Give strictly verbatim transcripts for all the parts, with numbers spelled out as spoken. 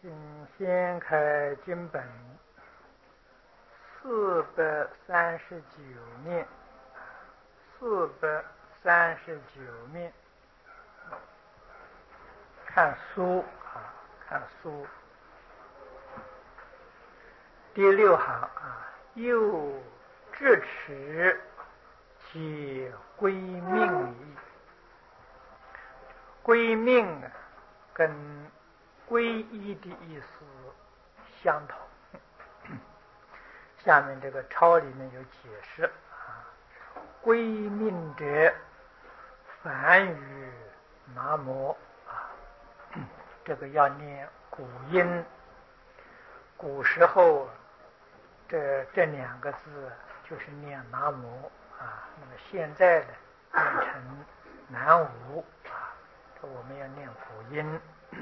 请先开经本四百三十九面，四百三十九面，看书啊，看书。第六行啊，又智齿皆归命矣。归命跟皈依的意思相同。下面这个抄里面有解释啊，归命者梵语南无啊，这个要念古音。古时候这这两个字就是念南无啊，那么现在呢念成南无啊，这我们要念古音。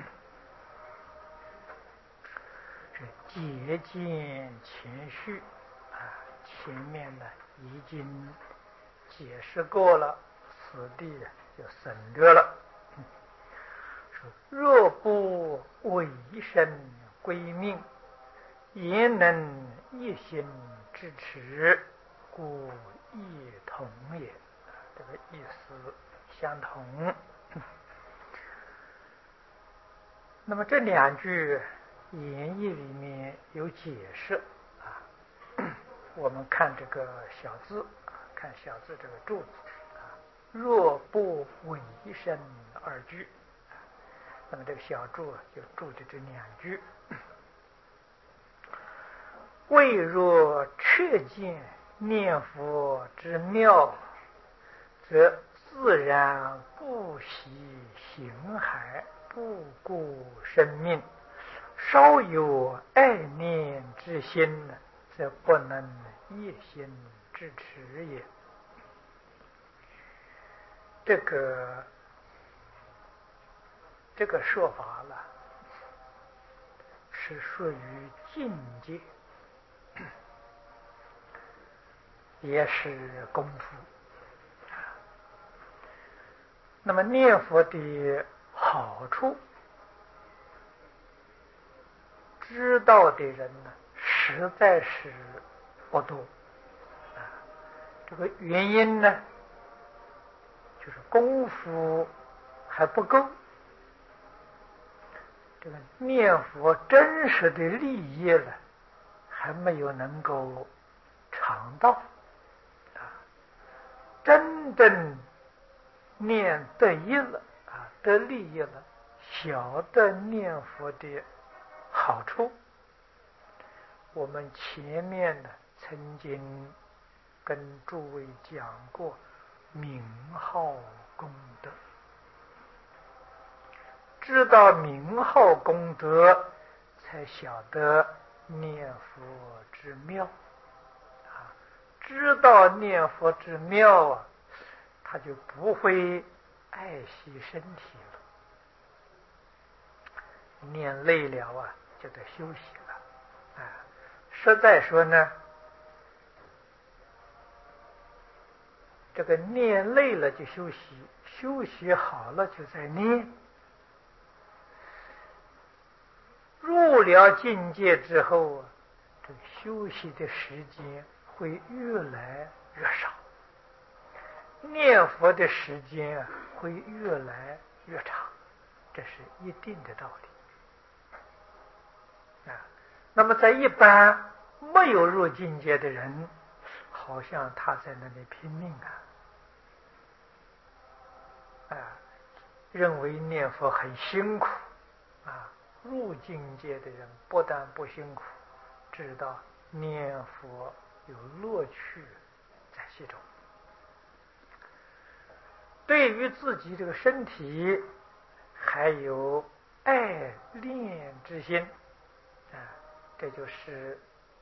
是节见前序啊，前面呢已经解释过了，此地就省略了。说若不委身归命，焉能一心支持，故异同也。这个意思相同。那么这两句演义里面有解释啊，我们看这个小字，看小字这个注字啊，若不委身二句，那么这个小注就注的这两句。未若确见念佛之妙，则自然不惜形骸，不顾生命。稍有爱念之心，则不能一心支持也。这个这个说法了，是属于境界，也是功夫。那么念佛的好处，知道的人呢，实在是不多啊。这个原因呢，就是功夫还不够。这个念佛真实的利益呢，还没有能够尝到啊。真正念得益了啊，得利益了，晓得念佛的好处。我们前面呢曾经跟诸位讲过名号功德，知道名号功德，才晓得念佛之妙啊。知道念佛之妙啊，他就不会爱惜身体了。念累了啊，就得休息了啊。实在说呢，这个念累了就休息，休息好了就再念。入了境界之后啊，这个休息的时间会越来越少，念佛的时间啊会越来越长，这是一定的道理啊。那么在一般没有入境界的人，好像他在那里拼命啊，啊，认为念佛很辛苦啊。入境界的人不但不辛苦，知道念佛有乐趣在其中，对于自己这个身体还有爱恋之心啊，这就是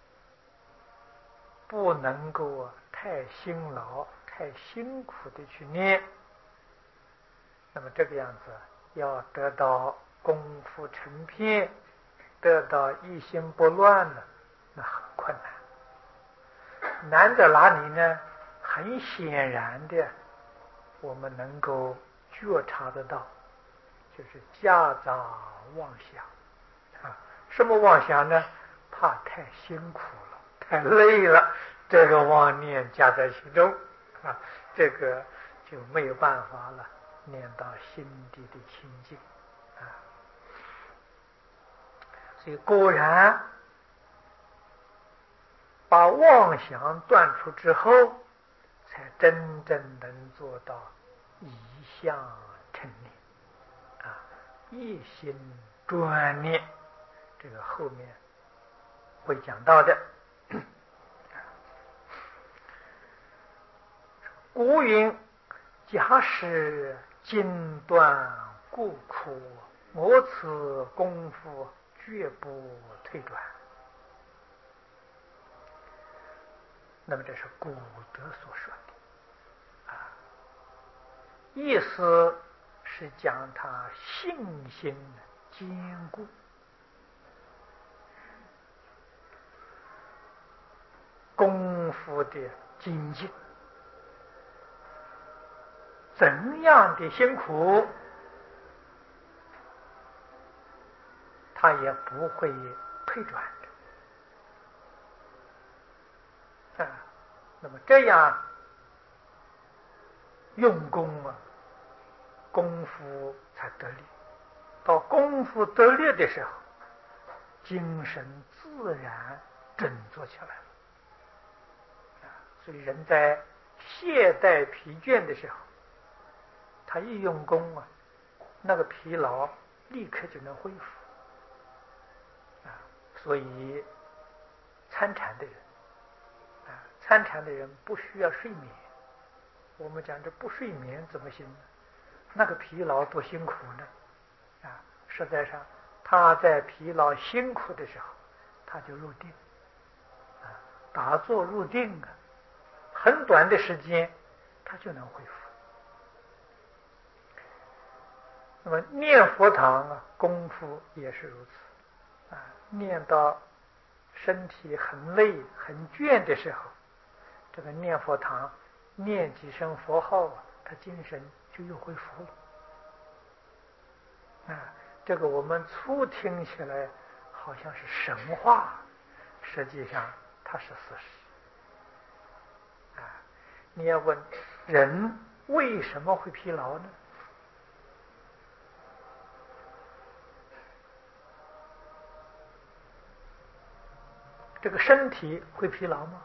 不能够太辛劳太辛苦的去念。那么这个样子要得到功夫成片，得到一心不乱呢，那很困难。难在哪里呢？很显然的，我们能够觉察得到，就是夹杂妄想啊。 什么妄想呢？怕太辛苦了，太累了，这个妄念加在心中啊，这个就没有办法了，念到心底的清净啊。所以果然把妄想断除之后，才真正能做到一相成念啊，一心专念。这个后面会讲到的。古云：假使今断故苦，我此功夫绝不退转。那么这是古德所说的啊，意思是讲他信心坚固，功夫的精进，怎样的辛苦他也不会退转的啊。那么这样用功啊，功夫才得力。到功夫得力的时候，精神自然振作起来了啊。所以人在懈怠疲倦的时候，他一用功啊，那个疲劳立刻就能恢复啊。所以参禅的人啊，参禅的人不需要睡眠。我们讲这不睡眠怎么行呢？那个疲劳多辛苦呢啊！实在上，他在疲劳辛苦的时候，他就入定啊，打坐入定啊，很短的时间他就能恢复。那么念佛堂啊，功夫也是如此啊，念到身体很累很倦的时候，这个念佛堂念几声佛号啊，他精神就又恢复了啊。这个我们初听起来好像是神话，实际上它是事实啊。你要问人为什么会疲劳呢？这个身体会疲劳吗？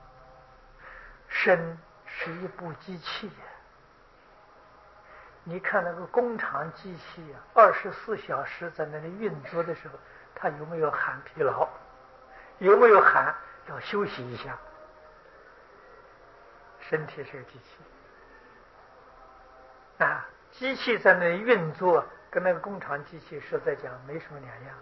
身是一部机器呀、啊，你看那个工厂机器啊，二十四小时在那里运作的时候，它有没有喊疲劳？有没有喊要休息一下？身体是个机器啊，机器在那里运作，跟那个工厂机器实在讲没什么两样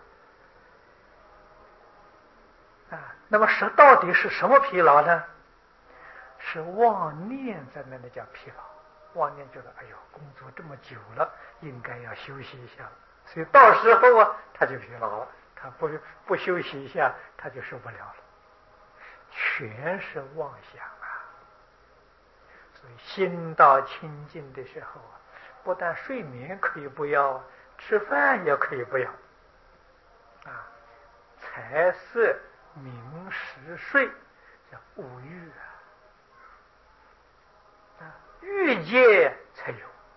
啊。那么是到底是什么疲劳呢？是妄念在那里叫疲劳。妄念觉得哎呦，工作这么久了，应该要休息一下了，所以到时候啊，他就疲劳了，他不不休息一下，他就受不了了，全是妄想啊。所以心到清净的时候啊，不但睡眠可以不要，吃饭也可以不要啊，财色名食睡叫五欲啊，欲界才有，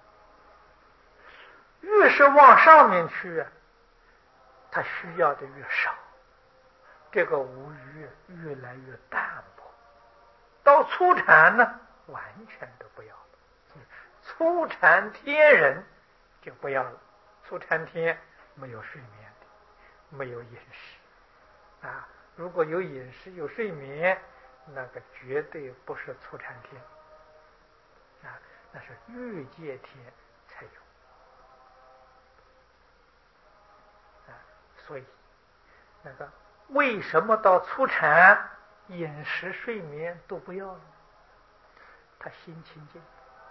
越是往上面去，他需要的越少，这个无欲越来越淡薄。到初禅呢，完全都不要了。初禅天人就不要了，初禅天没有睡眠的，没有饮食啊。如果有饮食有睡眠，那个绝对不是初禅天啊，那是欲界天才有啊。所以那个为什么到初禅饮食睡眠都不要了？他心清净，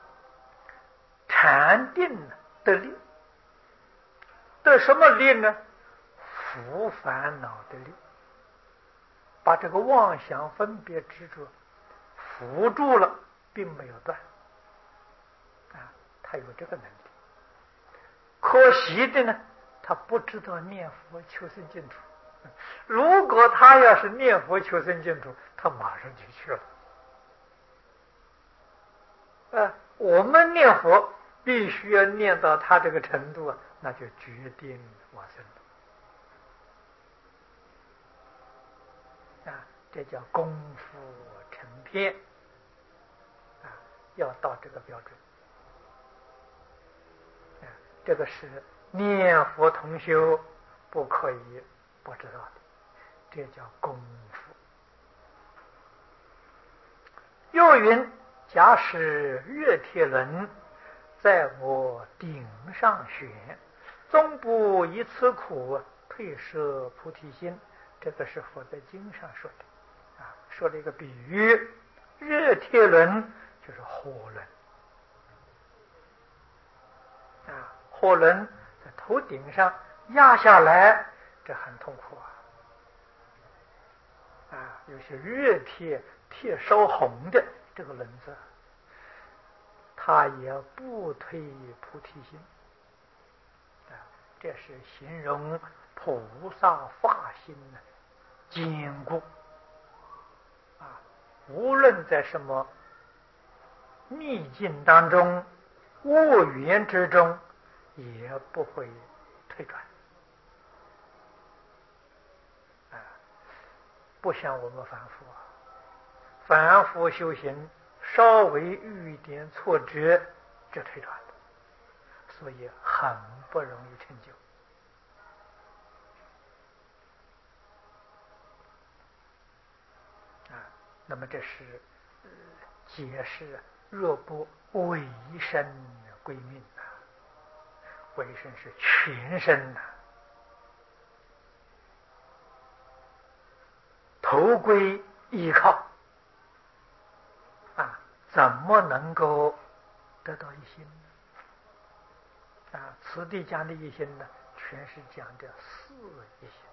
禅定得力，得什么力呢？伏烦恼的力，把这个妄想分别执着扶住了，并没有断啊，他有这个能力。可惜的呢，他不知道念佛求生净土如果他要是念佛求生净土，他马上就去了。呃，我们念佛必须要念到他这个程度啊，那就决定往生了。啊，这叫功夫成片啊，要到这个标准。啊，这个是念佛同修不可以不知道的，这叫功夫。又云：假使月铁轮在我顶上旋，终不以此苦退摄菩提心。这个是佛在经上说的啊，说了一个比喻，热铁轮就是火轮啊，火轮在头顶上压下来，这很痛苦啊！啊，有些热铁铁烧红的这个轮子，它也不退菩提心啊，这是形容菩萨发心的坚固啊，无论在什么逆境当中、恶缘之中，也不会退转啊！不像我们凡夫啊，凡夫修行稍微遇一点挫折就退转了，所以很不容易成就啊。那么这是、呃、解释若不委身归命啊，委身是全身呐、啊，头归依靠啊，怎么能够得到一心呢？啊，此地讲的一心呢，全是讲的四一心。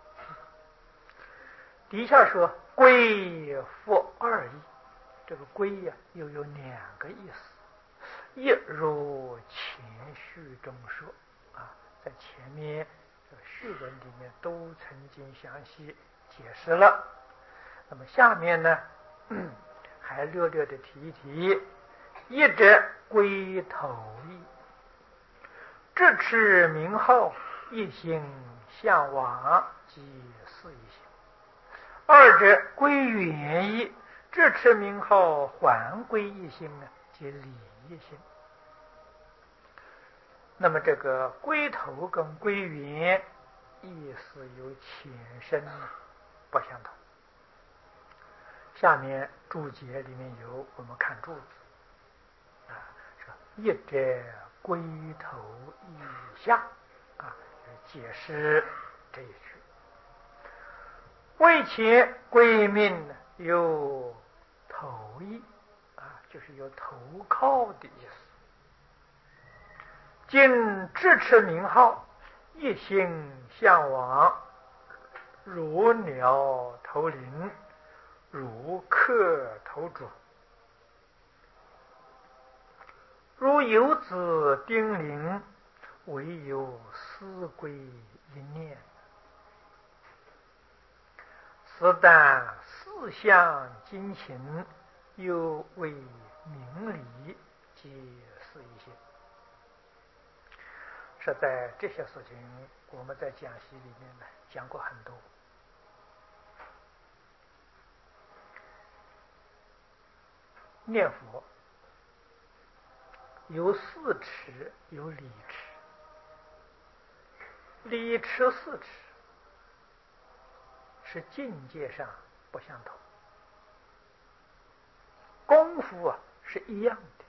底下说归复二义，这个归呀、啊、又有两个意思，一如前序中说啊，在前面这个序文里面都曾经详细解释了。那么下面呢，嗯、还略略的提一提，一者归头义，智持名号，一心向往，即是一心；二者归元义，智持名号，还归一心呢，即理一心。那么这个归头跟归元意思有浅深不相同。下面注解里面有，我们看注子啊，说一者归头意下啊，解释这一句。为前归命有头意啊，就是有投靠的意思。今智持名号，一心向往，如鸟投林，如客投主，如游子叮咛，唯有思归一念。此但四项精勤，又为明理，即是一心。实在这些事情，我们在讲习里面呢讲过很多。念佛有四持，有理持。理持四持是境界上不相同，功夫啊是一样的，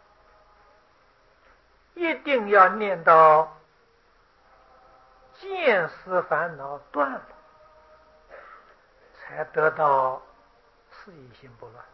一定要念到见思烦恼断了，才得到四意心不乱。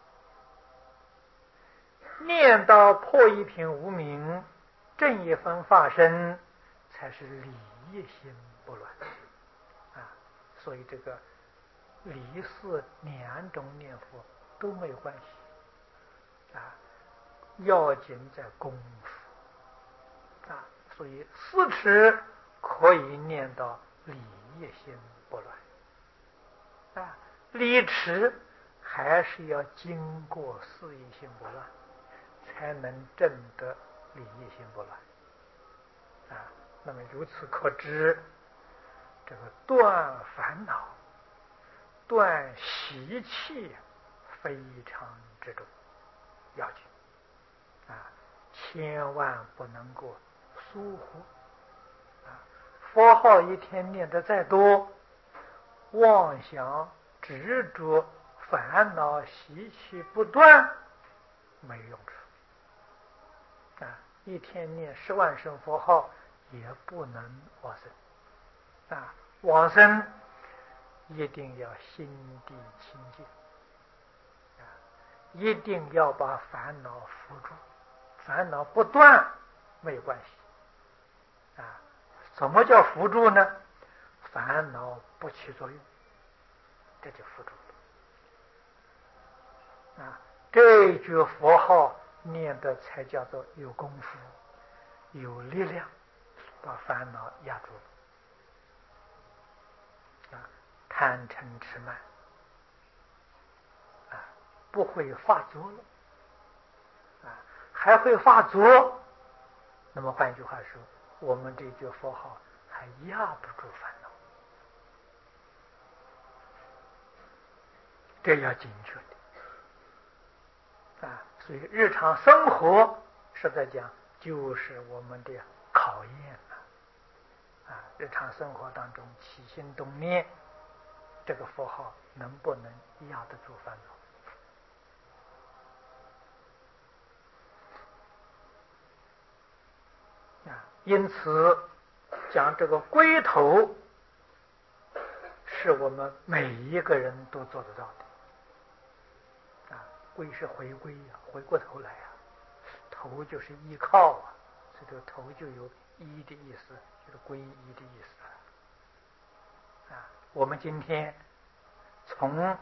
念到破一品无明，正一分法身，才是理一心不乱啊。所以这个理事两种念佛都没有关系啊，要紧在功夫啊。所以四持可以念到理业心不乱啊。理持还是要经过事业心不乱，才能证得理业心不乱啊。那么由此可知，这个断烦恼、断习气非常之重要紧啊，千万不能够疏忽啊。佛号一天念得再多，妄想执着烦恼习气不断，没用处啊。一天念十万声佛号也不能往生啊。往生一定要心地清净啊，一定要把烦恼扶住，烦恼不断没有关系啊。什么叫扶住呢？烦恼不起作用，这就扶住了啊。这一句佛号念的才叫做有功夫、有力量，把烦恼压住了啊。贪嗔痴慢啊，不会发作了啊，还会发作。那么换句话说，我们这句佛号还压不住烦恼，这要精确的啊。所以日常生活实在讲就是我们的考验啊。啊，日常生活当中起心动念，这个佛号能不能压得住烦恼？啊，因此讲这个归头是我们每一个人都做得到的啊。归是回归啊，回过头来啊，头就是依靠啊，所以这个头就有依的意思，就是归依的意思啊。我们今天从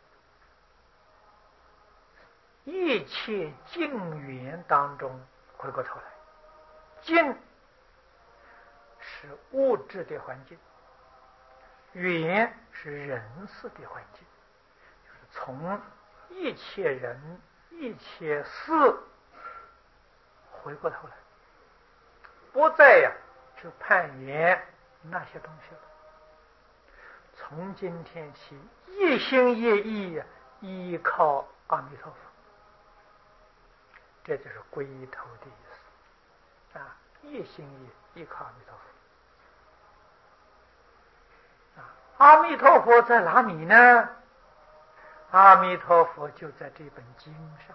一切境缘当中回过头来，境是物质的环境，缘是人事的环境，就是从一切人一切事回过头来，不再呀去攀缘那些东西了。从今天起，一心一意依靠阿弥陀佛，这就是归头的意思啊！一心一意靠阿弥陀佛啊！阿弥陀佛在哪里呢？阿弥陀佛就在这本经上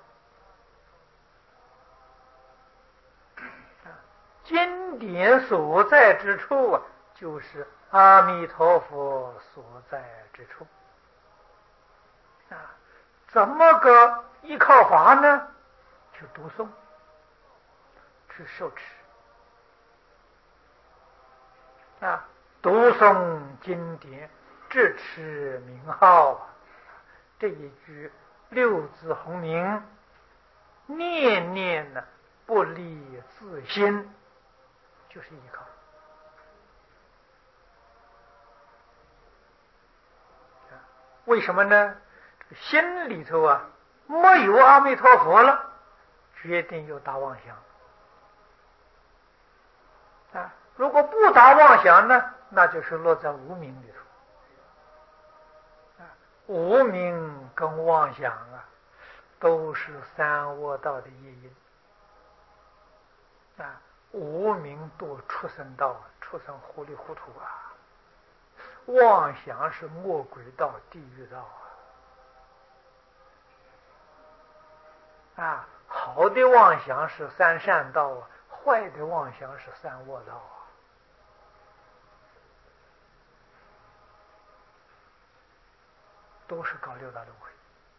啊！经典所在之处啊，就是阿弥陀佛所在之处啊！怎么个依靠法呢？去读诵，去受持啊！读诵经典，智持名号啊！这一句六字洪名，念念呢不离自心，就是依靠啊。为什么呢？这个心里头啊没有阿弥陀佛了，决定有大妄想啊。如果不打妄想呢，那就是落在无明里头啊。无明跟妄想啊，都是三恶道的业因啊。无明堕畜生道，畜生糊里糊涂啊；妄想是魔鬼道、地狱道啊。啊，好的妄想是三善道啊，坏的妄想是三恶道啊。都是搞六道轮回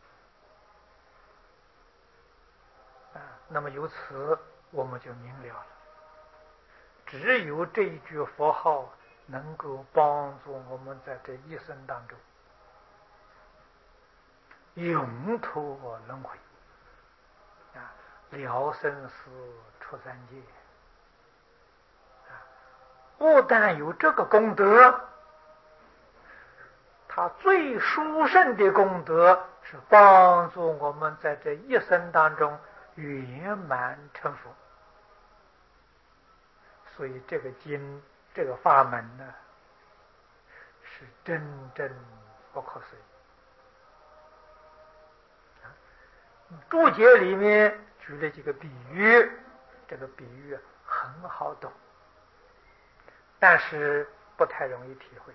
啊。那么由此我们就明了了，只有这一句佛号能够帮助我们在这一生当中永脱轮回啊，了生死出三界啊。不但有这个功德， 他最殊胜的功德是帮助我们在这一生当中圆满成佛。所以这个经，这个法门呢，是真正不可思议。注解里面举了几个比喻，这个比喻很好懂，但是不太容易体会。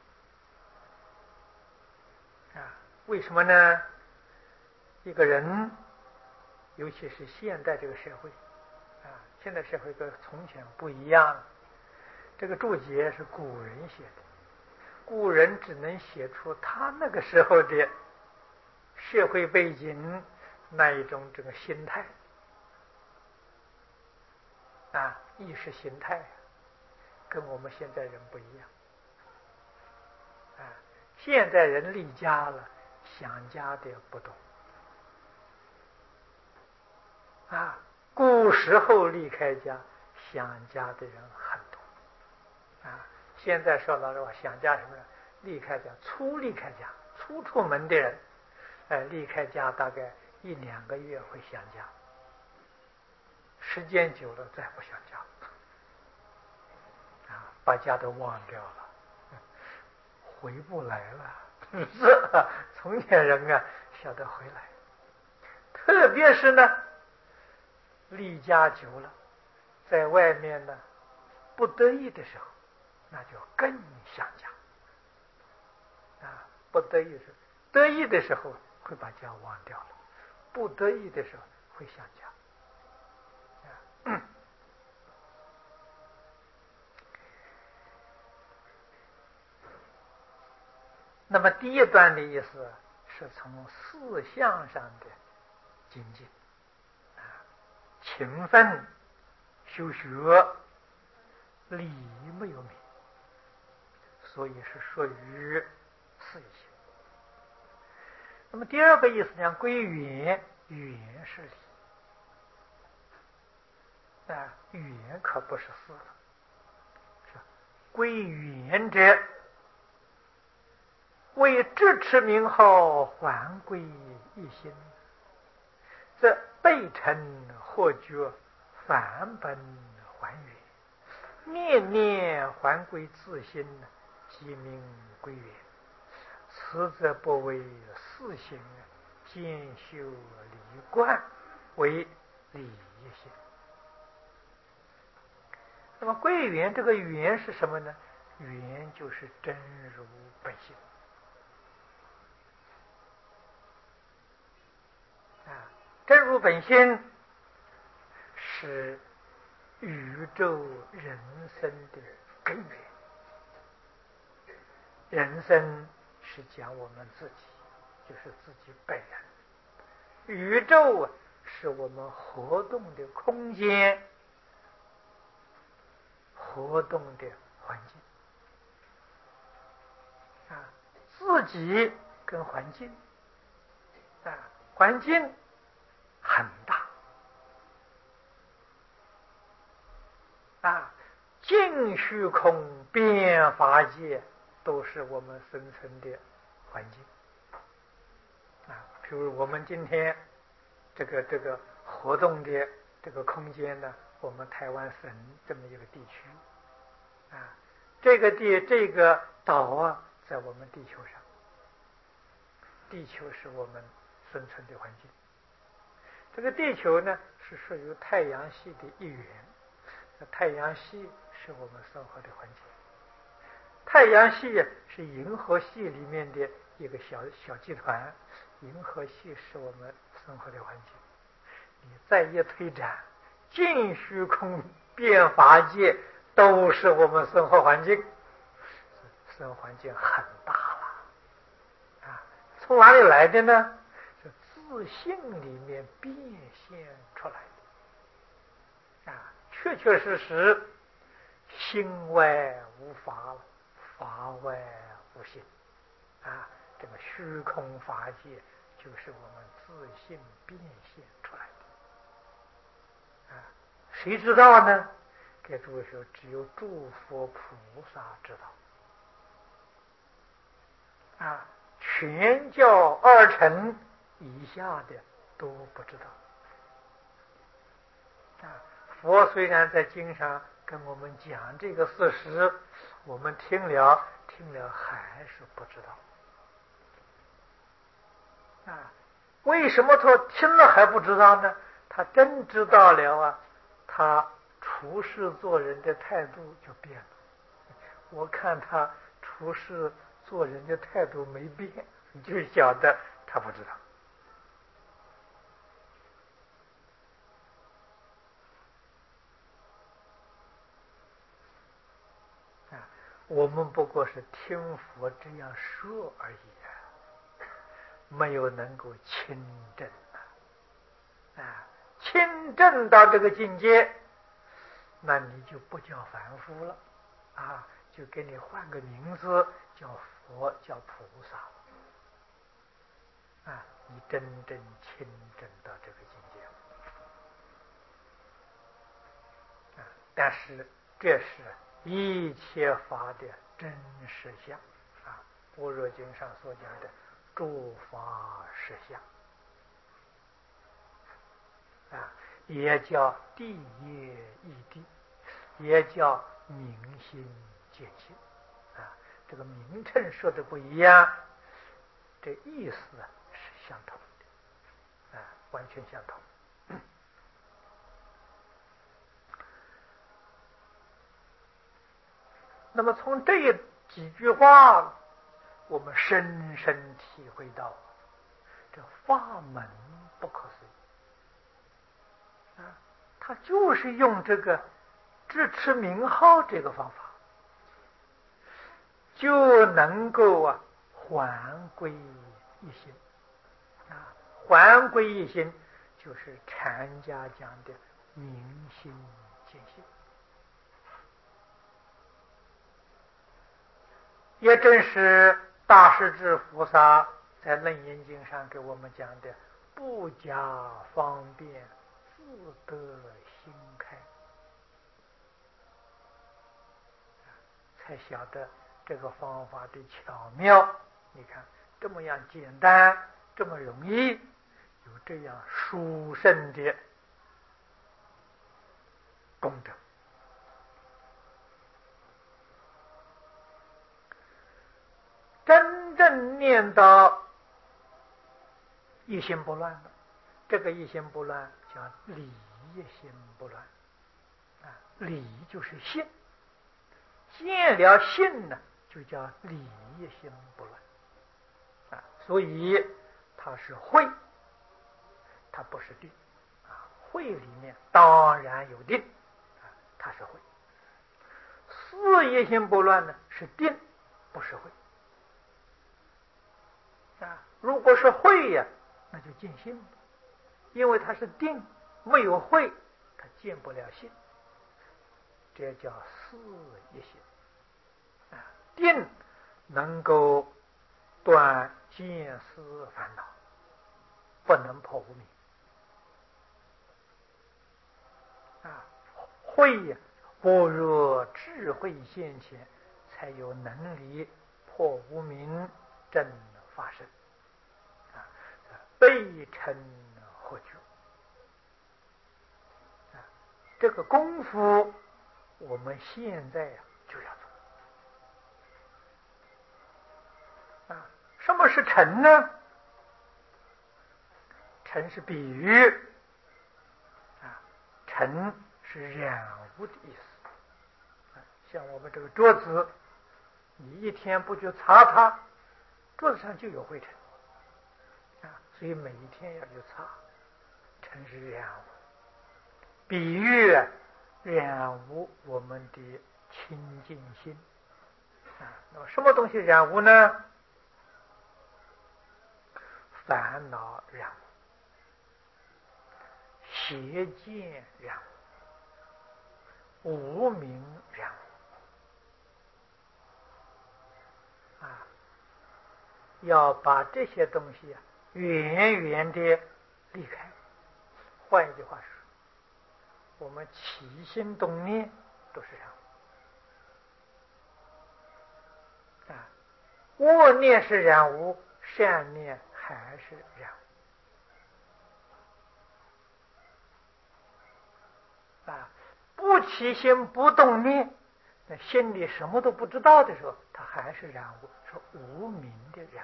啊，为什么呢？一个人，尤其是现代这个社会，啊，现代社会跟从前不一样。这个注解是古人写的，古人只能写出他那个时候的社会背景那一种这个心态，啊，意识形态跟我们现在人不一样。啊，现在人立家了，想家的不多。啊，古时候离开家想家的人很多。啊，现在说老实话，想家什么呢？离开家，初离开家，初出门的人，哎，离开家大概一两个月会想家，时间久了再不想家，啊，把家都忘掉了，回不来了。是，从前人啊晓得回来，特别是呢，离家久了，在外面呢不得已的时候，那就更想家。啊，不得已的时候，得意的时候会把家忘掉了，不得已的时候会想家。啊嗯、那么第一段的意思是从四相上的精进，啊，勤奋修学，理没有明，所以是属于四义行。那么第二个意思讲归元，元是理，啊，语言可不是四了。是归元者，为支持名号，还归一心，则背尘或觉，返本还原，念念还归自心，即名归元。此则不为四行，兼修理观，为理一行。那么归元，这个元是什么呢？元就是真如本性。啊，真如本性是宇宙人生的根源。人生是讲我们自己，就是自己本人。宇宙是我们活动的空间，活动的环境。啊，自己跟环境，啊，环境很大，啊，尽虚空变法界都是我们生存的环境。啊，譬如我们今天这个这个活动的这个空间呢，我们台湾省这么一个地区，啊，这个地这个岛啊，在我们地球上，地球是我们生存的环境。这个地球呢，是属于太阳系的一员，太阳系是我们生活的环境。太阳系是银河系里面的一个小小集团，银河系是我们生活的环境。你再一推展，尽虚空变法界都是我们生活环境，生活环境很大了啊！从哪里来的呢？是自性里面变现出来的啊！确确实实，心外无法了，法外无心啊！这个虚空法界就是我们自性变现出来的啊！谁知道呢？给诸位说，只有诸佛菩萨知道啊！ 全教二乘以下的都不知道。啊，佛虽然在经上跟我们讲这个事实，我们听了听了还是不知道。啊，为什么说听了还不知道呢？他真知道了啊，他处事做人的态度就变了。我看他处事做人的态度没变，你就晓得他不知道。啊，我们不过是听佛这样说而已啊，没有能够亲证啊。啊，亲证到这个境界，那你就不叫凡夫了啊，就给你换个名字，叫佛，叫菩萨啊，你真正亲证到这个境界啊。但是这是一切法的真实相啊，《般若经》上所讲的诸法实相啊，也叫地业义谛，也叫明心见性啊。这个名称说的不一样，这意思是相同的啊，完全相同。那么从这几句话，我们深深体会到这法门不可思议啊！他就是用这个支持名号这个方法，就能够啊还归一心啊，还归一心就是禅家讲的明心见性。也正是大势至菩萨在《楞严经》上给我们讲的不假方便，自得心开，才晓得这个方法的巧妙。你看这么样简单，这么容易，有这样殊胜的功德。真正念到一心不乱的，这个一心不乱叫理一心不乱啊，理就是信，见了信呢，就叫理一心不乱啊。所以它是慧，它不是定啊。慧里面当然有定啊，它是慧。四一心不乱呢是定，不是慧啊。如果是慧呀，那就见性了，因为它是定，没有慧，它见不了性，这叫四一心啊。定能够断见思烦恼，不能破无明啊。慧呀，般若智慧现前，才有能力破无明，正法身啊，被称获觉啊。这个功夫我们现在呀就要做啊。什么是成呢？成是比喻啊，成是染污的意思啊。像我们这个桌子，你一天不去擦它，桌子上就有灰尘啊，所以每一天要去擦，成是染污。比喻染污我们的清净心啊。那么什么东西染污呢？烦恼染污，邪见染污，无明染污啊。要把这些东西啊远远的离开。换一句话说，我们起心动念都是染污啊。恶念是染污， 善念还是染污啊。不起心不动念，那心里什么都不知道的时候，它还是染污，是无明的染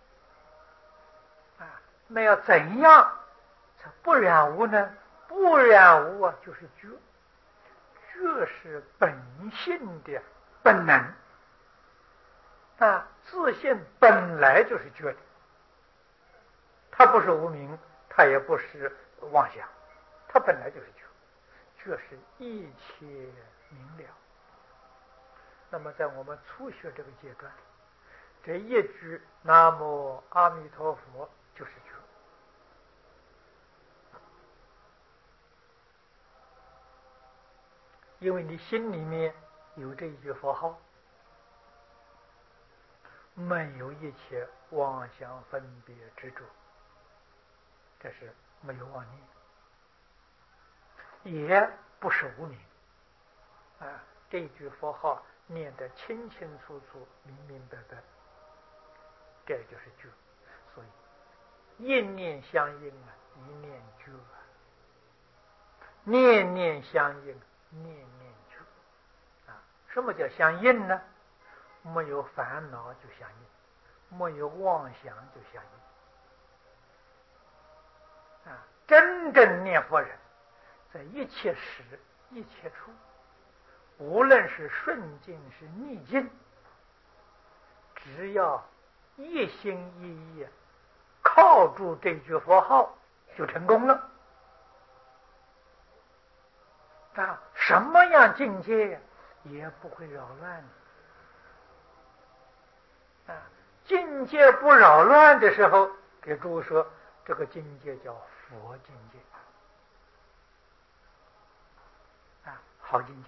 污啊。那要怎样才不染污呢？不染污啊，就是觉，觉是本性的本能啊，自信本来就是觉的，它不是无明，它也不是妄想，它本来就是觉，觉是一切明了。那么在我们初学这个阶段，这一句南无阿弥陀佛就是觉，因为你心里面有这一句佛号，没有一切妄想分别执着，这是没有妄念，也不是无明啊。这句佛号念得清清楚楚、明明白白，这就是觉。所以一念相应啊，一念觉啊；念念相应，念念觉啊。什么叫相应呢？没有烦恼就相应，没有妄想就相应啊。真正念佛人，在一切时一切处，无论是顺境是逆境，只要一心一意靠住这句佛号，就成功了啊！什么样境界也不会扰乱啊！境界不扰乱的时候，给诸位说，这个境界叫佛境界啊，好境界。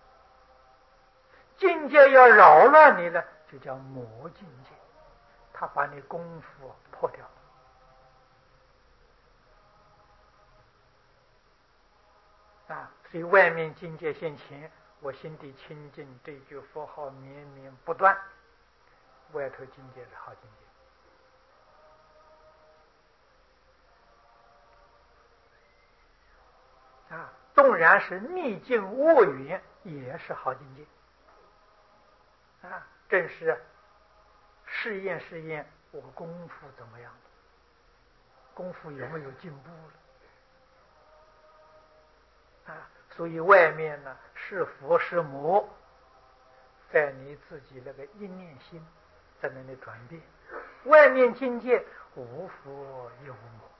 境界要扰乱你呢，就叫魔境界，他把你功夫破掉啊。所以外面境界现前，我心地清净，这句佛号绵绵不断，外头境界是好境界啊。纵然是逆境恶缘，也是好境界啊。正是试验试验我功夫怎么样，功夫有没有进步了啊？所以外面呢是佛是魔，在你自己那个一念心在那里转变。外面境界无佛也无魔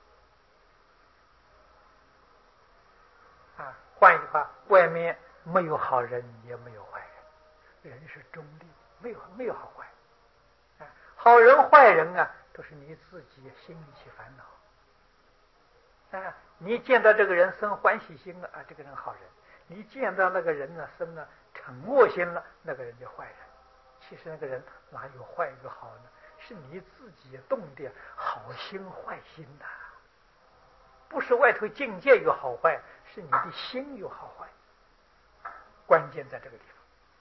啊。换一句话，外面没有好人也没有坏人，人是中立，没有没有好坏啊。好人坏人啊，都是你自己心里起烦恼啊。你见到这个人生欢喜心了啊，这个人好人；你见到那个人呢生了嗔恶心了，那个人就坏人。其实那个人哪有坏与好呢？是你自己动的好心坏心呐、啊，不是外头境界有好坏，是你的心有好坏。关键在这个地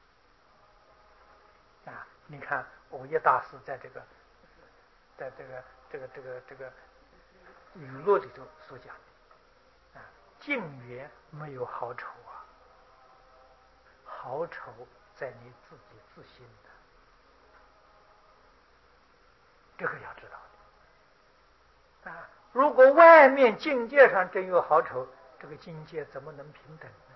方啊！你看藕益大师在这个，在这个这个这个这个语录里头所讲的啊，境缘没有好丑啊，好丑在你自己自心的，这个要知道的啊。如果外面境界上真有好丑，这个境界怎么能平等呢？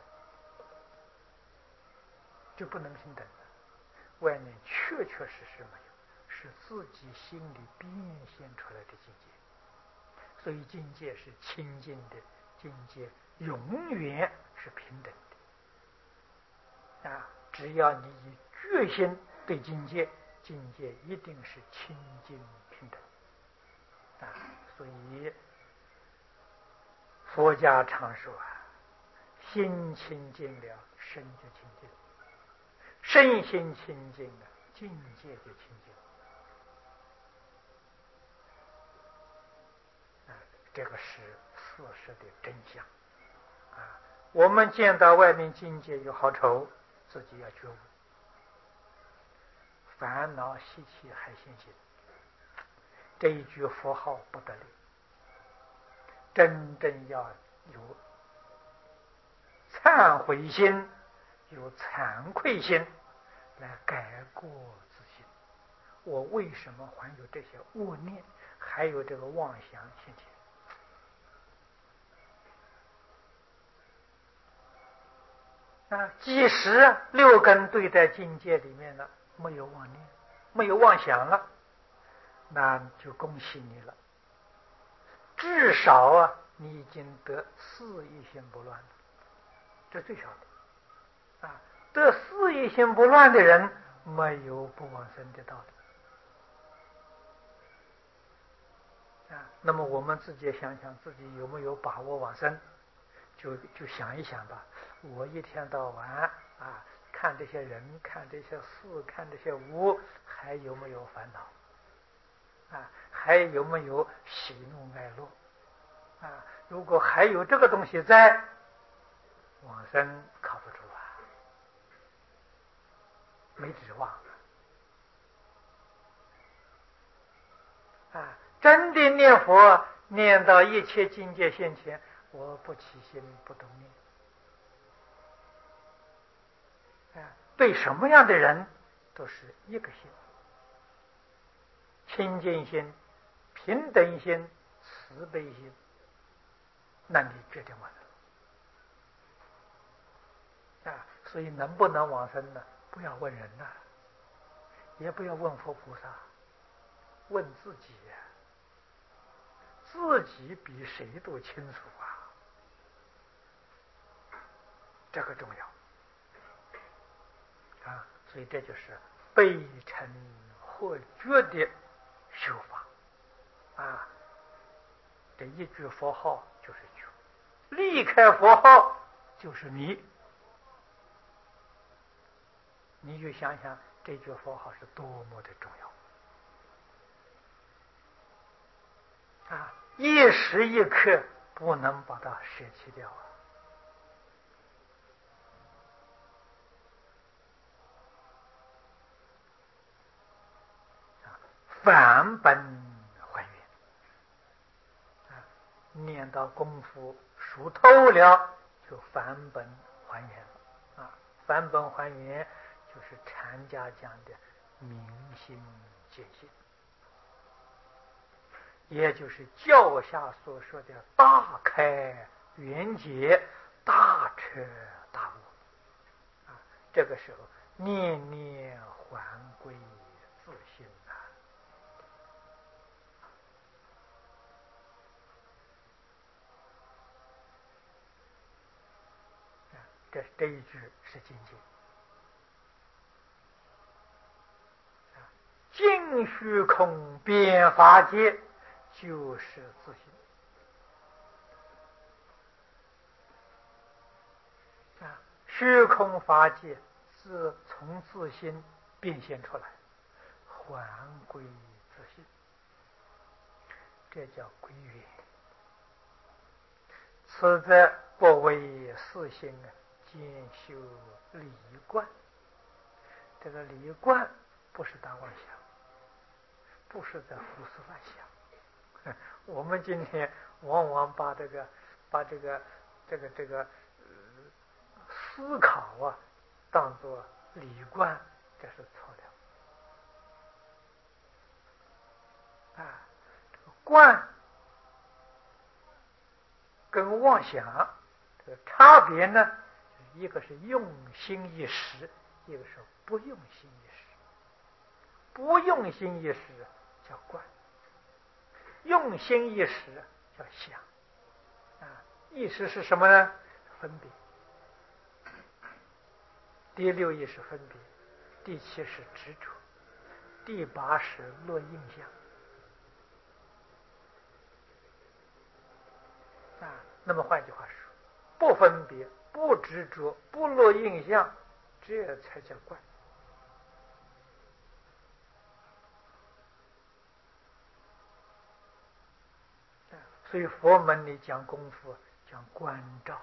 就不能平等了。外面确确实实没有，是自己心里变现出来的境界。所以境界是清净的，境界永远是平等的啊！只要你以决心对境界，境界一定是清净平等啊！所以佛家常说啊，心清净了，身就清净；身心清净了，境界就清净。啊，这个是事实的真相啊！我们见到外面境界有好丑，自己要觉悟，烦恼习气还现行， 这一句佛号不得了，真正要有忏悔心，有惭愧心，来改过自新。我为什么还有这些恶念，还有这个妄想心情？啊，即使六根对待境界里面了，没有妄念，没有妄想了，那就恭喜你了。至少啊，你已经得四意心不乱了，这最少的。啊，得四意心不乱的人，没有不往生的道理。啊，那么我们自己想想，自己有没有把握往生？就就想一想吧。我一天到晚啊，看这些人，看这些事，看这些物，还有没有烦恼？啊，还有没有喜怒哀乐？啊，如果还有这个东西在，往生靠不住啊，没指望啊！真的念佛，念到一切境界现前，我不起心不动念。对什么样的人都是一个心，清净心、平等心、慈悲心，那你决定完了啊！所以能不能往生呢？不要问人呐、啊，也不要问佛菩萨，问自己呀、啊，自己比谁都清楚啊，这个重要啊！所以这就是悲诚或觉的修法啊！这一句佛号就是觉，离开佛号就是迷。你就想想这句佛号是多么的重要啊！一时一刻不能把它舍弃掉啊！返本还原啊！念到功夫熟透了，就返本还原了啊！返本还原就是禅家讲的明心见性，也就是教下所说的大开圆解、大彻大悟啊！这个时候念念还归自性啊！这这一句是境界。尽虚空遍法界，就是自性啊！虚空法界是从自心变现出来，还归自性，这叫归元。此则不为四性啊，兼修理观。这个理观不是大妄想，不是在胡思乱想。我们今天往往把这个把这个这个这个、呃、思考啊当作理观，这是错了啊！观跟妄想这个差别呢，一个是用心一时，一个是不用心一时。不用心一时叫观，用心一时叫想啊！意识是什么呢？分别。第六意识分别，第七是执着，第八是落印象啊。那么换句话说，不分别、不执着、不落印象，这才叫观。所以佛门里讲功夫讲观照，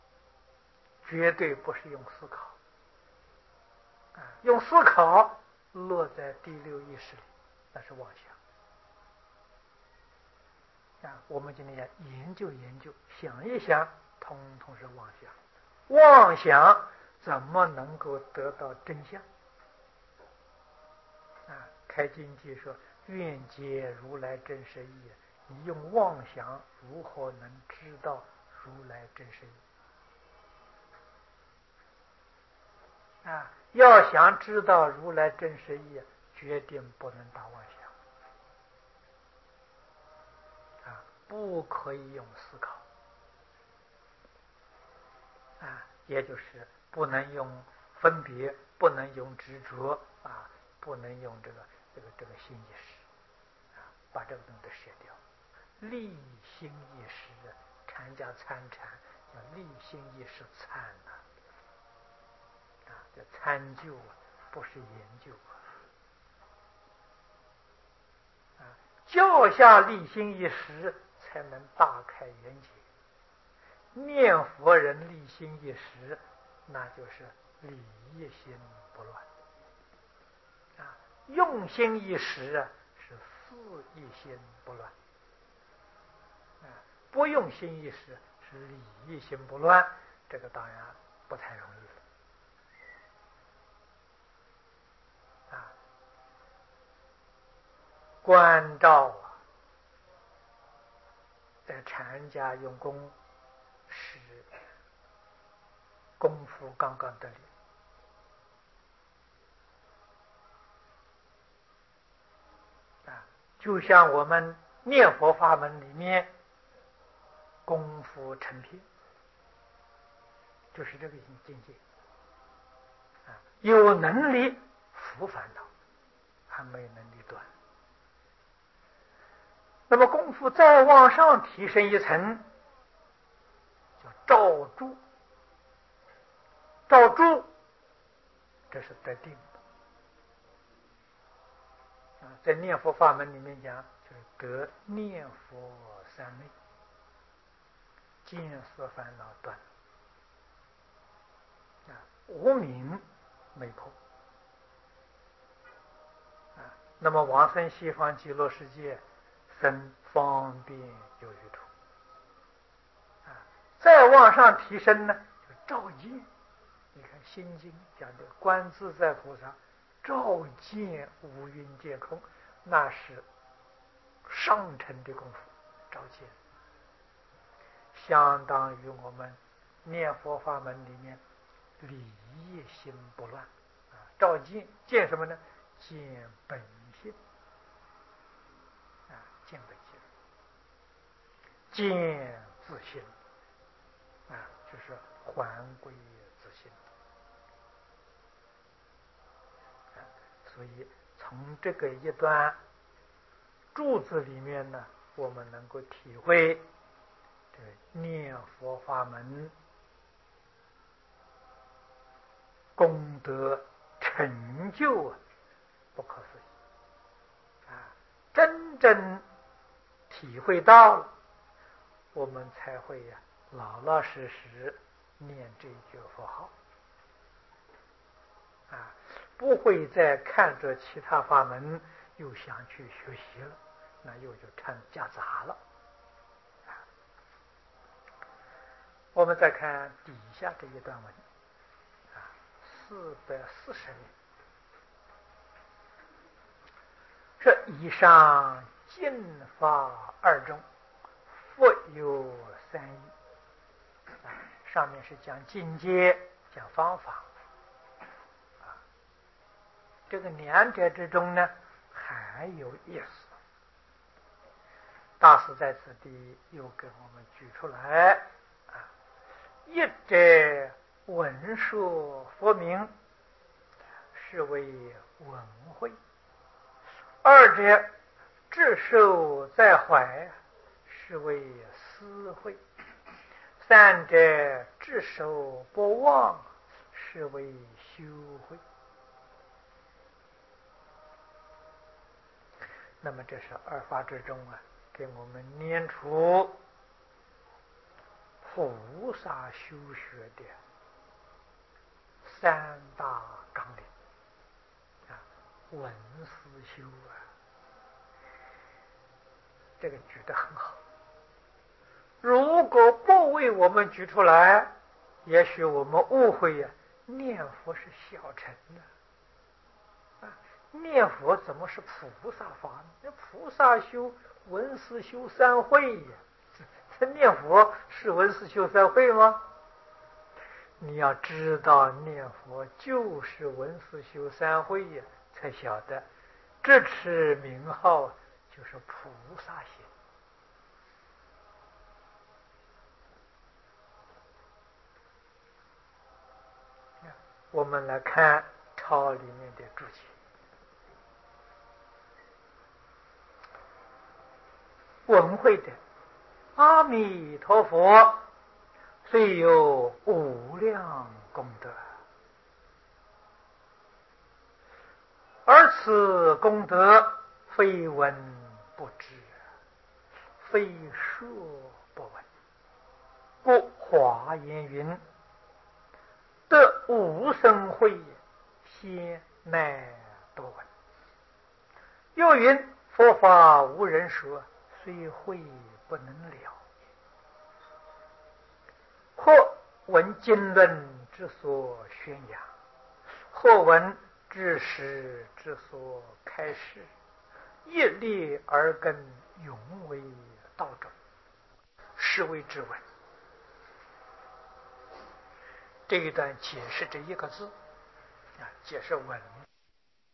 绝对不是用思考啊！用思考落在第六意识里，那是妄想啊。我们今天要研究研究，想一想，通通是妄想。妄想怎么能够得到真相啊？开经记说：“愿解如来真实义。”你用妄想如何能知道如来真实义啊？要想知道如来真实义，决定不能打妄想啊，不可以用思考啊，也就是不能用分别，不能用执着啊，不能用这个这个这个心意识啊，把这个东西舍掉。立心意识，禅家参禅叫立心意识参呐，啊，叫参究啊，不是研究啊。啊，教下立心意识，才能大开眼界。念佛人立心一时，那就是理一心不乱啊；用心一时啊，是事一心不乱啊；不用心一时是理一心不乱，这个当然不太容易了啊。关照啊，在禅家用功是功夫刚刚得力啊，就像我们念佛法门里面功夫成片，就是这个境界啊，有能力伏烦恼，还没有能力断。那么功夫再往上提升一层，叫照住。照住，这是得定的啊。在念佛法门里面讲，就是得念佛三昧，见色烦恼断啊，无明没破啊。那么往生西方极乐世界，生方便有余土啊。再往上提升呢，就照见。你看《心经》讲的观自在菩萨照见五蕴皆空，那是上乘的功夫，照见相当于我们念佛法门里面理一心不乱啊。照见见什么呢？见本性啊，见本性，见自性啊，就是还归自性。所以从这个一段注子里面呢，我们能够体会这个念佛法门功德成就啊，不可思议啊！真正体会到了，我们才会呀、啊、老老实实念这一句佛号啊，不会再看着其他法门又想去学习了，那又就掺夹杂了。啊，我们再看底下这一段文啊，四百四十页，这以上尽法二种，复有三义。啊，上面是讲境界，讲方法。这个两者之中呢，还有意思。大师在此地又给我们举出来啊，一者闻说佛名，是为闻慧；二者智受在怀，是为思慧；三者智受不忘，是为修慧。那么这是二法之中啊，给我们念出菩萨修学的三大纲领啊。 文思修啊，这个举得很好。如果不为我们举出来，也许我们误会呀、啊，念佛是小乘的啊，念佛怎么是菩萨法呢？那菩萨修文思修三会呀，这念佛是文思修三会吗？你要知道念佛就是文思修三会呀，才晓得这持名号就是菩萨行。我们来看抄里面的注解。文会的阿弥陀佛虽有无量功德，而此功德非闻不知，非说不闻。故华严云：得无生慧，先乃多闻。又云：佛法无人说，虽会不能了。或闻经论之所宣扬，或闻知识之所开示，一力而根，永为道中，是谓之闻。这一段解释这一个字啊，解释闻。